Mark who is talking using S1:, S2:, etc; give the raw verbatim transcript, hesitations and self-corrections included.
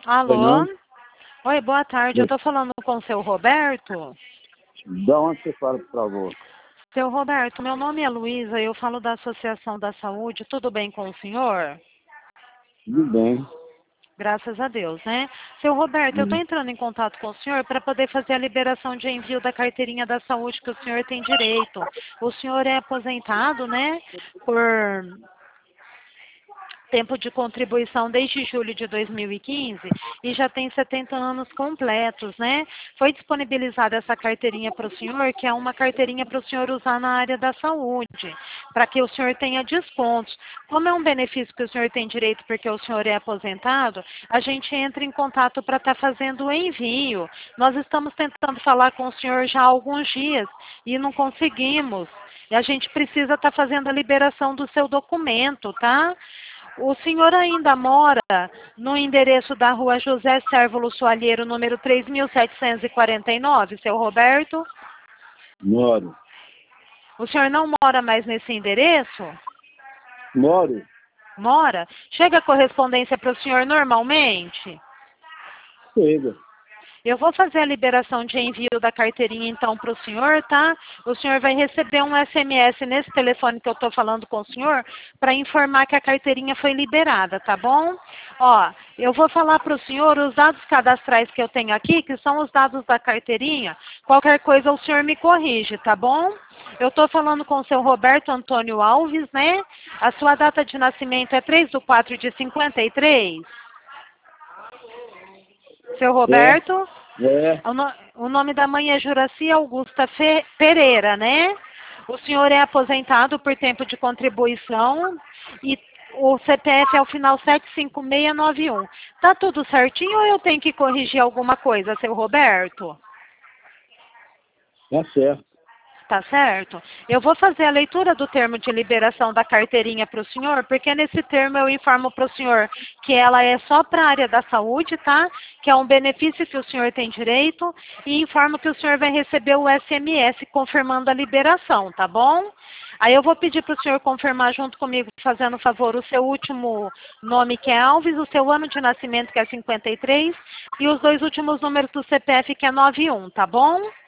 S1: Oi,
S2: Alô?
S1: não?
S2: Oi, boa tarde. Eu estou falando com o seu Roberto.
S1: Da onde você fala, por favor?
S2: Seu Roberto, meu nome é Luísa, eu falo da Associação da Saúde. Tudo bem com o senhor?
S1: Tudo bem.
S2: Graças a Deus, né? Seu Roberto, eu estou
S1: Hum.
S2: entrando em contato com o senhor para poder fazer a liberação de envio da carteirinha da saúde que o senhor tem direito. O senhor é aposentado, né? Por tempo de contribuição desde julho de dois mil e quinze e já tem setenta anos completos, né? Foi disponibilizada essa carteirinha para o senhor, que é uma carteirinha para o senhor usar na área da saúde, para que o senhor tenha descontos. Como é um benefício que o senhor tem direito porque o senhor é aposentado, a gente entra em contato para estar fazendo o envio. Nós estamos tentando falar com o senhor já há alguns dias e não conseguimos. E a gente precisa estar fazendo a liberação do seu documento, tá? O senhor ainda mora no endereço da rua José Sérvulo Soalheiro, número três mil setecentos e quarenta e nove, seu Roberto?
S1: Moro.
S2: O senhor não mora mais nesse endereço?
S1: Moro?
S2: Mora? Chega a correspondência para o senhor normalmente?
S1: Chega.
S2: Eu vou fazer a liberação de envio da carteirinha então para o senhor, tá? O senhor vai receber um S M S nesse telefone que eu estou falando com o senhor para informar que a carteirinha foi liberada, tá bom? Ó, eu vou falar para o senhor os dados cadastrais que eu tenho aqui, que são os dados da carteirinha. Qualquer coisa o senhor me corrige, tá bom? Eu estou falando com o seu Roberto Antônio Alves, né? A sua data de nascimento é três de quatro de cinquenta e três. Seu
S1: É?
S2: Roberto?
S1: É.
S2: O, no, o nome da mãe é Juraci Augusta Fe, Pereira, né? O senhor é aposentado por tempo de contribuição e o C P F é o final sete cinco seis nove um. Tá tudo certinho ou eu tenho que corrigir alguma coisa, seu Roberto?
S1: Tá certo.
S2: Tá certo? Eu vou fazer a leitura do termo de liberação da carteirinha para o senhor, porque nesse termo eu informo para o senhor que ela é só para a área da saúde, tá? Que é um benefício que o senhor tem direito, e informo que o senhor vai receber o S M S confirmando a liberação, tá bom? Aí eu vou pedir para o senhor confirmar junto comigo, fazendo favor, o seu último nome, que é Alves, o seu ano de nascimento, que é cinquenta e três, e os dois últimos números do C P F, que é noventa e um, tá bom?